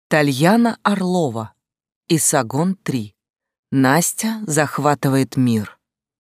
Тальяна Орлова. Исагон 3. Настя захватывает мир.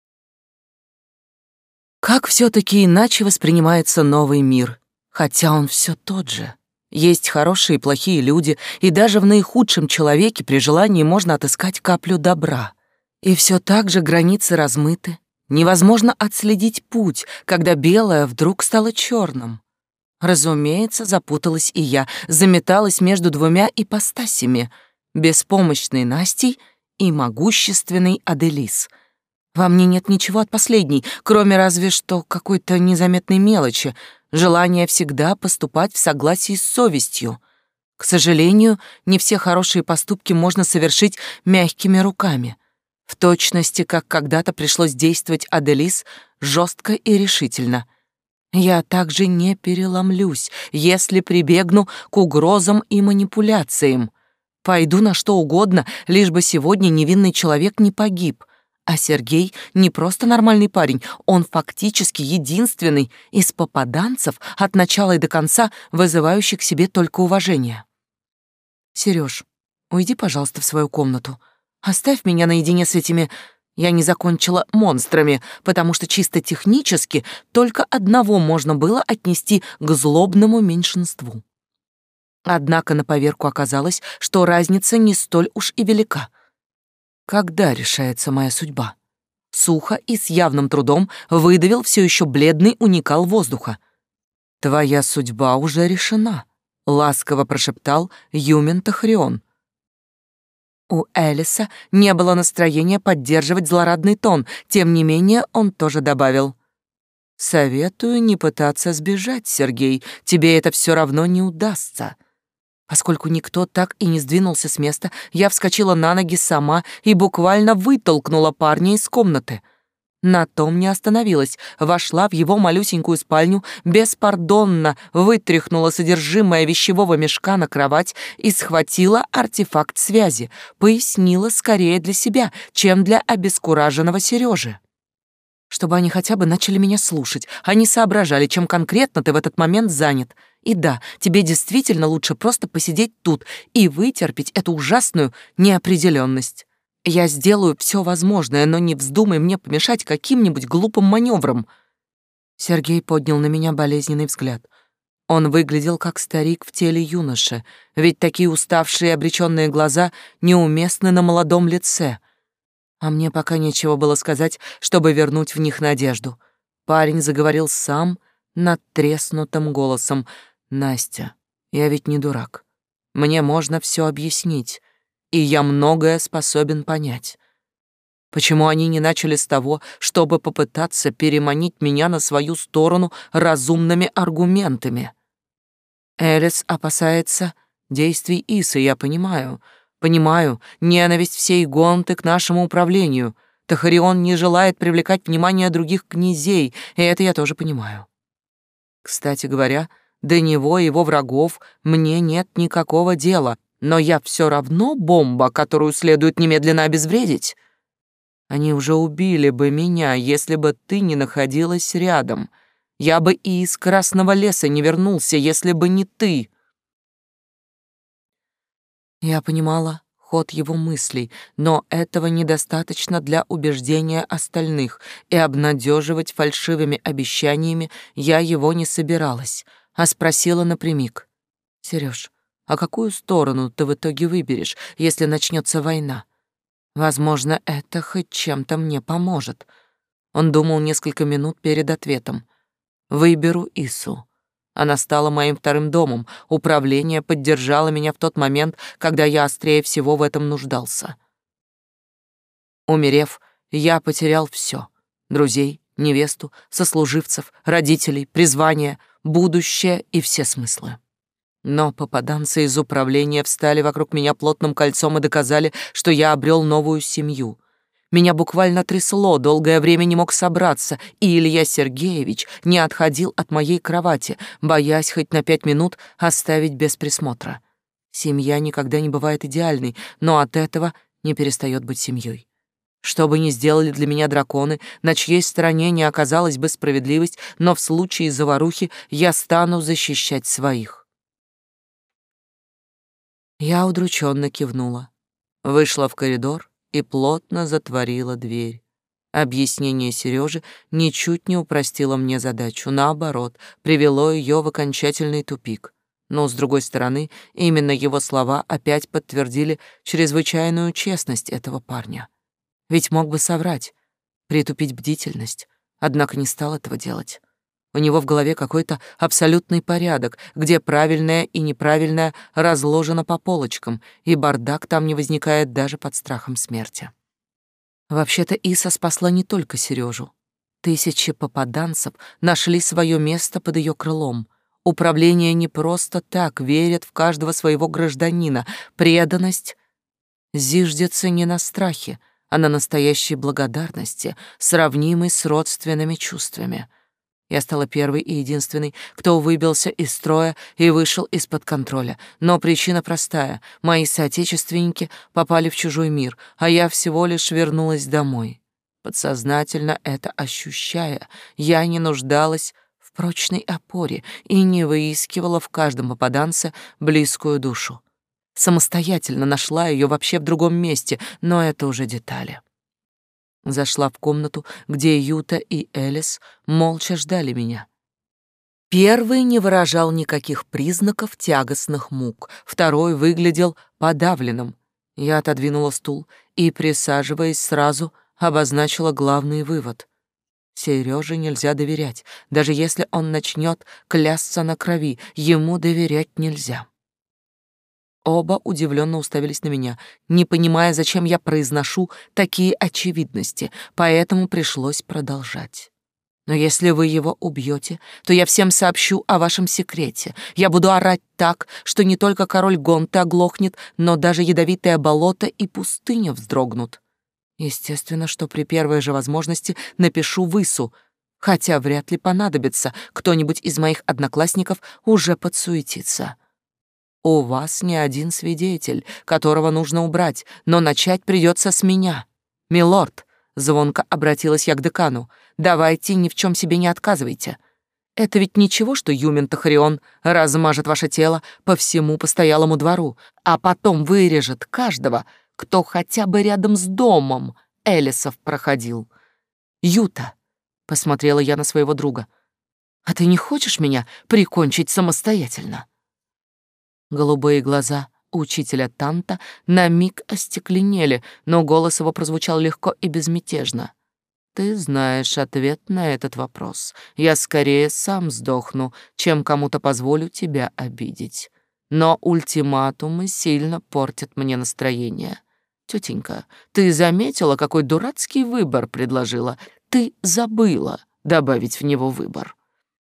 Как все-таки иначе воспринимается новый мир, хотя он все тот же. Есть хорошие и плохие люди, и даже в наихудшем человеке при желании можно отыскать каплю добра. И все так же границы размыты. Невозможно отследить путь, когда белое вдруг стало черным. Разумеется, запуталась и я, заметалась между двумя ипостасями — беспомощной Настей и могущественной Аделис. Во мне нет ничего от последней, кроме разве что какой-то незаметной мелочи, желания всегда поступать в согласии с совестью. К сожалению, не все хорошие поступки можно совершить мягкими руками. В точности, как когда-то пришлось действовать Аделис, жестко и решительно. Я также не переломлюсь, если прибегну к угрозам и манипуляциям. Пойду на что угодно, лишь бы сегодня невинный человек не погиб. А Сергей не просто нормальный парень, он фактически единственный из попаданцев от начала и до конца, вызывающий к себе только уважение. Серёж, уйди, пожалуйста, в свою комнату. Оставь меня наедине с этими... Я не закончила монстрами, потому что чисто технически только одного можно было отнести к злобному меньшинству. Однако на поверку оказалось, что разница не столь уж и велика. Когда решается моя судьба? Сухо и с явным трудом выдавил все еще бледный уникал воздуха. Твоя судьба уже решена, ласково прошептал Юмен Тахрион. У Элиса не было настроения поддерживать злорадный тон, тем не менее он тоже добавил: «Советую не пытаться сбежать, Сергей, тебе это все равно не удастся». Поскольку никто так и не сдвинулся с места, я вскочила на ноги сама и буквально вытолкнула парня из комнаты. На том не остановилась, вошла в его малюсенькую спальню, беспардонно вытряхнула содержимое вещевого мешка на кровать и схватила артефакт связи, пояснила скорее для себя, чем для обескураженного Сережи. Чтобы они хотя бы начали меня слушать, они соображали, чем конкретно ты в этот момент занят. И да, тебе действительно лучше просто посидеть тут и вытерпеть эту ужасную неопределенность. Я сделаю все возможное, но не вздумай мне помешать каким-нибудь глупым маневром. Сергей поднял на меня болезненный взгляд. Он выглядел как старик в теле юноши, ведь такие уставшие и обреченные глаза неуместны на молодом лице. А мне пока нечего было сказать, чтобы вернуть в них надежду. Парень заговорил сам надтреснутым голосом. «Настя, я ведь не дурак. Мне можно все объяснить, и я многое способен понять. Почему они не начали с того, чтобы попытаться переманить меня на свою сторону разумными аргументами? Элис опасается действий Исы, я понимаю. Понимаю, ненависть всей Гонты к нашему управлению. Тахарион не желает привлекать внимание других князей, и это я тоже понимаю. Кстати говоря, до него и его врагов мне нет никакого дела, но я все равно бомба, которую следует немедленно обезвредить. Они уже убили бы меня, если бы ты не находилась рядом. Я бы и из Красного леса не вернулся, если бы не ты». Я понимала ход его мыслей, но этого недостаточно для убеждения остальных, и обнадеживать фальшивыми обещаниями я его не собиралась, а спросила напрямик: «Серёж, а какую сторону ты в итоге выберешь, если начнется война? Возможно, это хоть чем-то мне поможет». Он думал несколько минут перед ответом. «Выберу Ису. Она стала моим вторым домом. Управление поддержало меня в тот момент, когда я острее всего в этом нуждался. Умерев, я потерял все: друзей, невесту, сослуживцев, родителей, призвание, будущее и все смыслы. Но попаданцы из управления встали вокруг меня плотным кольцом и доказали, что я обрел новую семью. Меня буквально трясло, долгое время не мог собраться, и Илья Сергеевич не отходил от моей кровати, боясь хоть на 5 минут оставить без присмотра. Семья никогда не бывает идеальной, но от этого не перестает быть семьей. Что бы ни сделали для меня драконы, на чьей стороне не оказалась бы справедливость, но в случае заварухи я стану защищать своих. Я удрученно кивнула, вышла в коридор и плотно затворила дверь. Объяснение Сережи ничуть не упростило мне задачу, наоборот, привело ее в окончательный тупик. Но, с другой стороны, именно его слова опять подтвердили чрезвычайную честность этого парня. Ведь мог бы соврать, притупить бдительность, однако не стал этого делать. У него в голове какой-то абсолютный порядок, где правильное и неправильное разложено по полочкам, и бардак там не возникает даже под страхом смерти. Вообще-то Иса спасла не только Сережу. Тысячи попаданцев нашли свое место под ее крылом. Управление не просто так верит в каждого своего гражданина. Преданность зиждется не на страхе, а на настоящей благодарности, сравнимой с родственными чувствами. Я стала первой и единственной, кто выбился из строя и вышел из-под контроля. Но причина простая. Мои соотечественники попали в чужой мир, а я всего лишь вернулась домой. Подсознательно это ощущая, я не нуждалась в прочной опоре и не выискивала в каждом попаданце близкую душу. Самостоятельно нашла ее вообще в другом месте, но это уже детали. Зашла в комнату, где Юта и Элис молча ждали меня. Первый не выражал никаких признаков тягостных мук, второй выглядел подавленным. Я отодвинула стул и, присаживаясь сразу, обозначила главный вывод. Сереже нельзя доверять, даже если он начнет клясться на крови, ему доверять нельзя. Оба удивленно уставились на меня, не понимая, зачем я произношу такие очевидности, поэтому пришлось продолжать. Но если вы его убьете, то я всем сообщу о вашем секрете. Я буду орать так, что не только король Гонты оглохнет, но даже ядовитое болото и пустыня вздрогнут. Естественно, что при первой же возможности напишу в Ису, хотя вряд ли понадобится, кто-нибудь из моих одноклассников уже подсуетится. У вас не один свидетель, которого нужно убрать, но начать придется с меня. Милорд, звонко обратилась я к декану, давайте ни в чем себе не отказывайте. Это ведь ничего, что Юмен Тахарион размажет ваше тело по всему постоялому двору, а потом вырежет каждого, кто хотя бы рядом с домом Элисов проходил. Юта, посмотрела я на своего друга, а ты не хочешь меня прикончить самостоятельно? Голубые глаза учителя Танта на миг остекленели, но голос его прозвучал легко и безмятежно. «Ты знаешь ответ на этот вопрос. Я скорее сам сдохну, чем кому-то позволю тебя обидеть. Но ультиматумы сильно портят мне настроение. Тетенька, ты заметила, какой дурацкий выбор предложила? Ты забыла добавить в него выбор».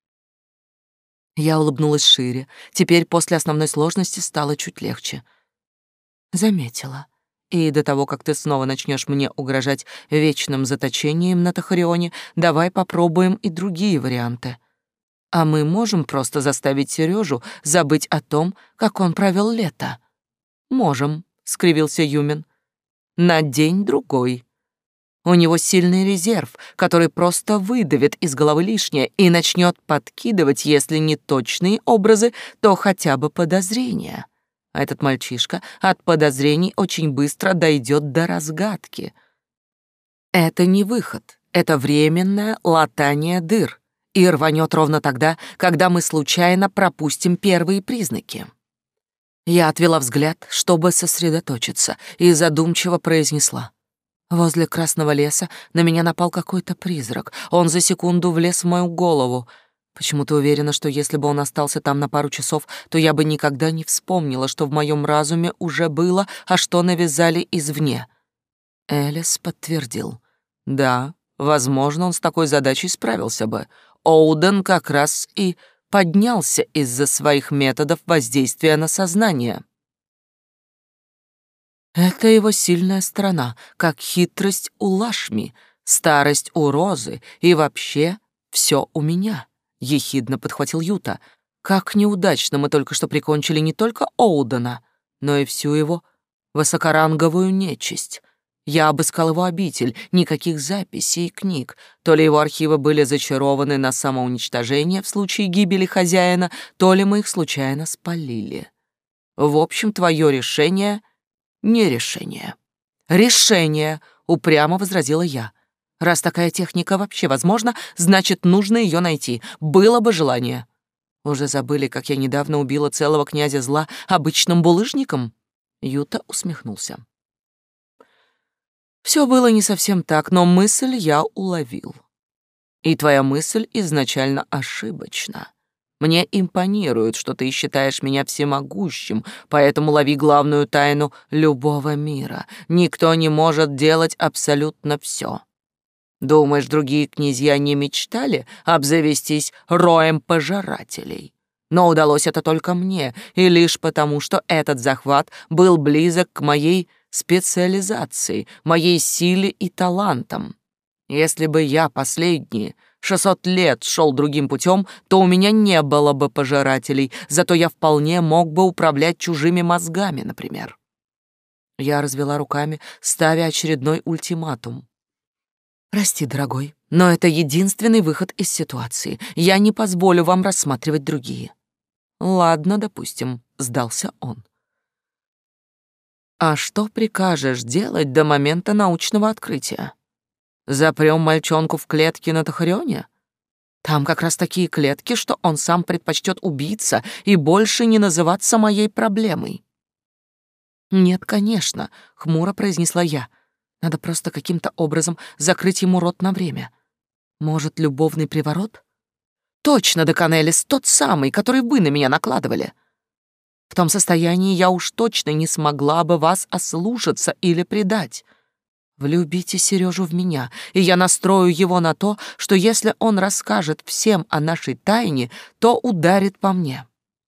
Я улыбнулась шире. Теперь после основной сложности стало чуть легче. Заметила. И до того, как ты снова начнешь мне угрожать вечным заточением на Тахарионе, давай попробуем и другие варианты. А мы можем просто заставить Сережу забыть о том, как он провел лето. Можем, скривился Юмин. На день-другой. У него сильный резерв, который просто выдавит из головы лишнее и начнет подкидывать, если не точные образы, то хотя бы подозрения. А этот мальчишка от подозрений очень быстро дойдет до разгадки. Это не выход, это временное латание дыр, и рванет ровно тогда, когда мы случайно пропустим первые признаки. Я отвела взгляд, чтобы сосредоточиться, и задумчиво произнесла. Возле Красного леса на меня напал какой-то призрак. Он за секунду влез в мою голову. Почему-то уверена, что если бы он остался там на пару часов, то я бы никогда не вспомнила, что в моем разуме уже было, а что навязали извне. Элис подтвердил. Да, возможно, он с такой задачей справился бы. Оуден как раз и поднялся из-за своих методов воздействия на сознание. Это его сильная сторона, как хитрость у Лашми, старость у Розы и вообще все у меня, — ехидно подхватил Юта. Как неудачно мы только что прикончили не только Оудена, но и всю его высокоранговую нечисть. Я обыскал его обитель, никаких записей и книг. То ли его архивы были зачарованы на самоуничтожение в случае гибели хозяина, то ли мы их случайно спалили. В общем, твое решение — не решение. Решение, упрямо возразила я. Раз такая техника вообще возможна, значит, нужно ее найти. Было бы желание. Уже забыли, как я недавно убила целого князя зла обычным булыжником? Юта усмехнулся. Все было не совсем так, но мысль я уловил. И твоя мысль изначально ошибочна. Мне импонирует, что ты считаешь меня всемогущим, поэтому лови главную тайну любого мира. Никто не может делать абсолютно все. Думаешь, другие князья не мечтали обзавестись роем пожирателей? Но удалось это только мне, и лишь потому, что этот захват был близок к моей специализации, моей силе и талантам. Если бы я последние 600 лет шел другим путем, то у меня не было бы пожирателей, зато я вполне мог бы управлять чужими мозгами, например. Я развела руками, ставя очередной ультиматум. «Прости, дорогой, но это единственный выход из ситуации. Я не позволю вам рассматривать другие». «Ладно, допустим», — сдался он. «А что прикажешь делать до момента научного открытия? Запрем мальчонку в клетке на Тахарионе? Там как раз такие клетки, что он сам предпочтет убиться и больше не называться моей проблемой». «Нет, конечно», — хмуро произнесла я. «Надо просто каким-то образом закрыть ему рот на время. Может, любовный приворот?» «Точно, Деканелис, тот самый, который вы на меня накладывали. В том состоянии я уж точно не смогла бы вас ослушаться или предать. Влюбите Сережу в меня, и я настрою его на то, что если он расскажет всем о нашей тайне, то ударит по мне».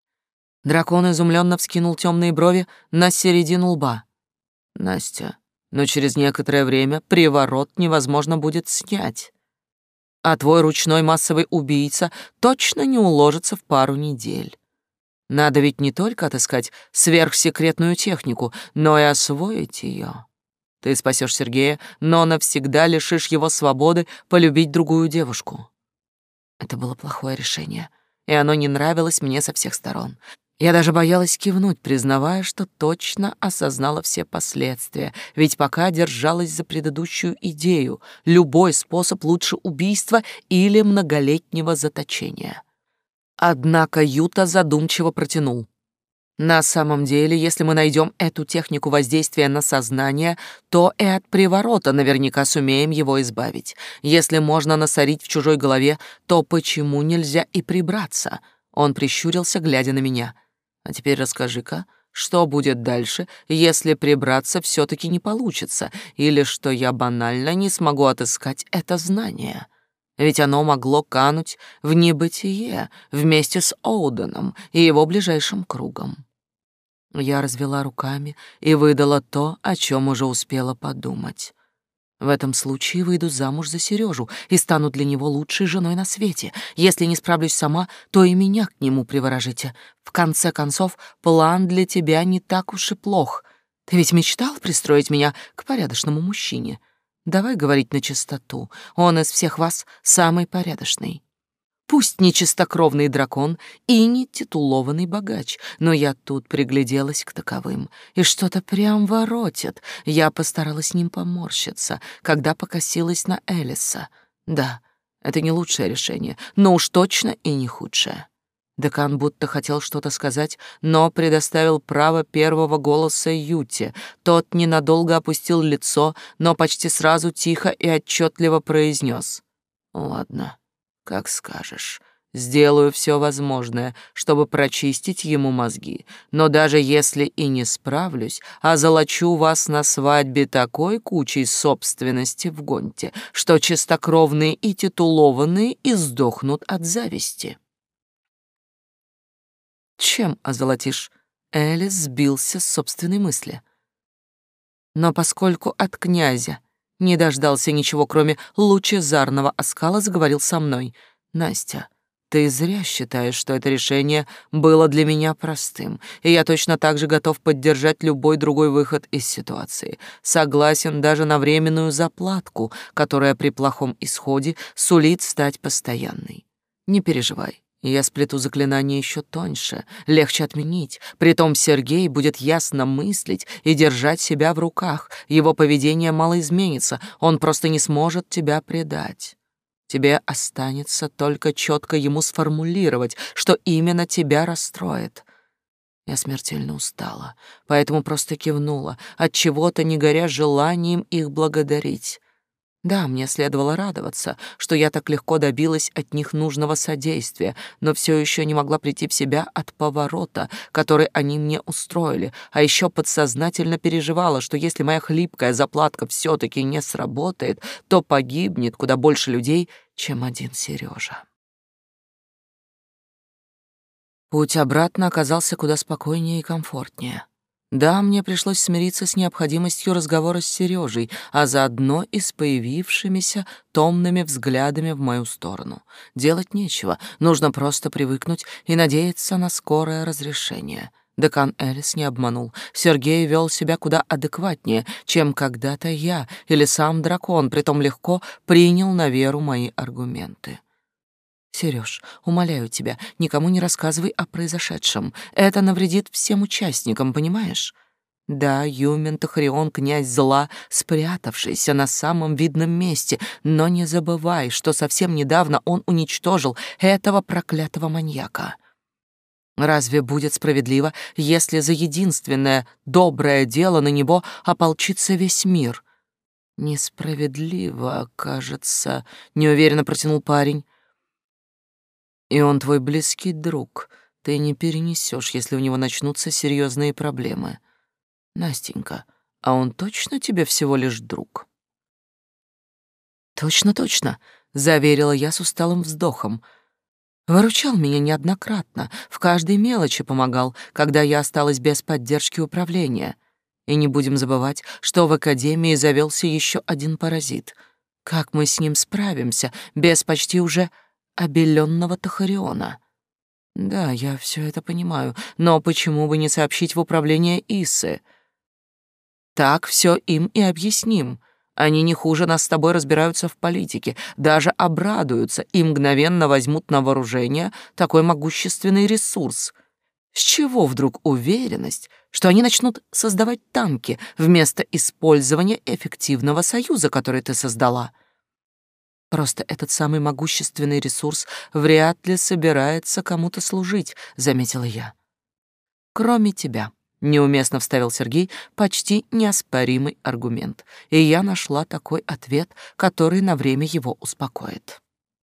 Дракон изумленно вскинул темные брови на середину лба. «Настя, но через некоторое время приворот невозможно будет снять. А твой ручной массовый убийца точно не уложится в пару недель. Надо ведь не только отыскать сверхсекретную технику, но и освоить ее. Ты спасешь Сергея, но навсегда лишишь его свободы полюбить другую девушку». Это было плохое решение, и оно не нравилось мне со всех сторон. Я даже боялась кивнуть, признавая, что точно осознала все последствия, ведь пока держалась за предыдущую идею — любой способ лучше убийства или многолетнего заточения. Однако Юта задумчиво протянул. «На самом деле, если мы найдем эту технику воздействия на сознание, то и от приворота наверняка сумеем его избавить. Если можно насорить в чужой голове, то почему нельзя и прибраться?» Он прищурился, глядя на меня. «А теперь расскажи-ка, что будет дальше, если прибраться все-таки не получится, или что я банально не смогу отыскать это знание? Ведь оно могло кануть в небытие вместе с Оуденом и его ближайшим кругом». Я развела руками и выдала то, о чем уже успела подумать. В этом случае выйду замуж за Сережу и стану для него лучшей женой на свете. Если не справлюсь сама, то и меня к нему приворожите. В конце концов, план для тебя не так уж и плох. Ты ведь мечтал пристроить меня к порядочному мужчине. Давай говорить на чистоту. Он из всех вас самый порядочный. Пусть не чистокровный дракон и не титулованный богач, но я тут пригляделась к таковым, и что-то прям воротит. Я постаралась с ним поморщиться, когда покосилась на Элиса. Да, это не лучшее решение, но уж точно и не худшее. Декан будто хотел что-то сказать, но предоставил право первого голоса Юте. Тот ненадолго опустил лицо, но почти сразу тихо и отчетливо произнес: «Ладно, как скажешь. Сделаю все возможное, чтобы прочистить ему мозги. Но даже если и не справлюсь, озолочу вас на свадьбе такой кучей собственности в Гонте, что чистокровные и титулованные издохнут от зависти». «Чем озолотишь?» Элис сбился с собственной мысли. Но поскольку от князя не дождался ничего, кроме лучезарного оскала, заговорил со мной: «Настя, ты зря считаешь, что это решение было для меня простым, и я точно так же готов поддержать любой другой выход из ситуации. Согласен даже на временную заплатку, которая при плохом исходе сулит стать постоянной. Не переживай, Я сплету заклинание еще тоньше, легче отменить. Притом Сергей будет ясно мыслить и держать себя в руках. Его поведение мало изменится, он просто не сможет тебя предать. Тебе останется только четко ему сформулировать, что именно тебя расстроит. Я смертельно устала, поэтому просто кивнула, отчего-то не горя желанием их благодарить. Да, мне следовало радоваться, что я так легко добилась от них нужного содействия, но все еще не могла прийти в себя от поворота, который они мне устроили, а еще подсознательно переживала, что если моя хлипкая заплатка все-таки не сработает, то погибнет куда больше людей, чем один Сережа. Путь обратно оказался куда спокойнее и комфортнее. Да, мне пришлось смириться с необходимостью разговора с Сережей, а заодно и с появившимися томными взглядами в мою сторону. Делать нечего, нужно просто привыкнуть и надеяться на скорое разрешение. Декан Элис не обманул. Сергей вел себя куда адекватнее, чем когда-то я или сам дракон, притом легко принял на веру мои аргументы. Серёж, умоляю тебя, никому не рассказывай о произошедшем. Это навредит всем участникам, понимаешь? Да, Юмен Тахарион, князь зла, спрятавшийся на самом видном месте, но не забывай, что совсем недавно он уничтожил этого проклятого маньяка. Разве будет справедливо, если за единственное доброе дело на него ополчится весь мир? Несправедливо, кажется, неуверенно протянул парень. И он твой близкий друг. Ты не перенесешь, если у него начнутся серьезные проблемы. Настенька, а он точно тебе всего лишь друг? Точно, точно, заверила я с усталым вздохом. Выручал меня неоднократно, в каждой мелочи помогал, когда я осталась без поддержки управления. И не будем забывать, что в академии завелся еще один паразит. Как мы с ним справимся без почти уже обелённого Тахариона? Да, я все это понимаю, но почему бы не сообщить в управление Иссы? Так все им и объясним. Они не хуже нас с тобой разбираются в политике, даже обрадуются и мгновенно возьмут на вооружение такой могущественный ресурс. С чего вдруг уверенность, что они начнут создавать танки вместо использования эффективного союза, который ты создала? Просто этот самый могущественный ресурс вряд ли собирается кому-то служить, заметила я. Кроме тебя, неуместно вставил Сергей почти неоспоримый аргумент, и я нашла такой ответ, который на время его успокоит.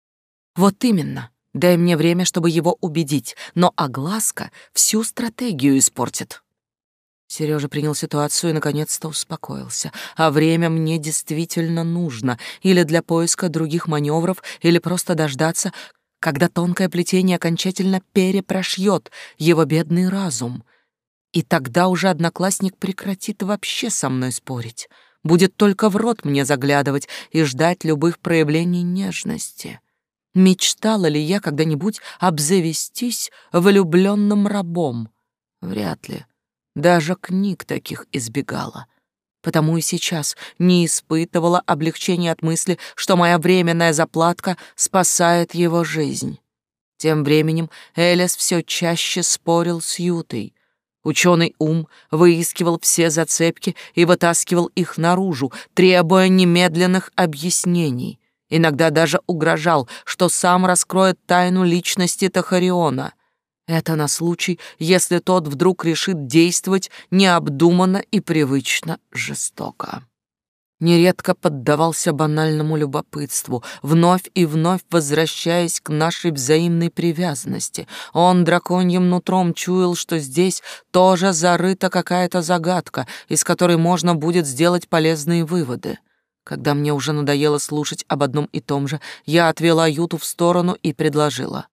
Вот именно. Дай мне время, чтобы его убедить, но огласка всю стратегию испортит. Сережа принял ситуацию и наконец-то успокоился. А время мне действительно нужно. Или для поиска других маневров, или просто дождаться, когда тонкое плетение окончательно перепрошьет его бедный разум. И тогда уже одноклассник прекратит вообще со мной спорить. Будет только в рот мне заглядывать и ждать любых проявлений нежности. Мечтала ли я когда-нибудь обзавестись влюбленным рабом? Вряд ли. Даже книг таких избегала. Потому и сейчас не испытывала облегчения от мысли, что моя временная заплатка спасает его жизнь. Тем временем Элис все чаще спорил с Ютой. Ученый ум выискивал все зацепки и вытаскивал их наружу, требуя немедленных объяснений. Иногда даже угрожал, что сам раскроет тайну личности Тахариона. Это на случай, если тот вдруг решит действовать необдуманно и привычно жестоко. Нередко поддавался банальному любопытству, вновь и вновь возвращаясь к нашей взаимной привязанности. Он драконьим нутром чуял, что здесь тоже зарыта какая-то загадка, из которой можно будет сделать полезные выводы. Когда мне уже надоело слушать об одном и том же, я отвела Юту в сторону и предложила.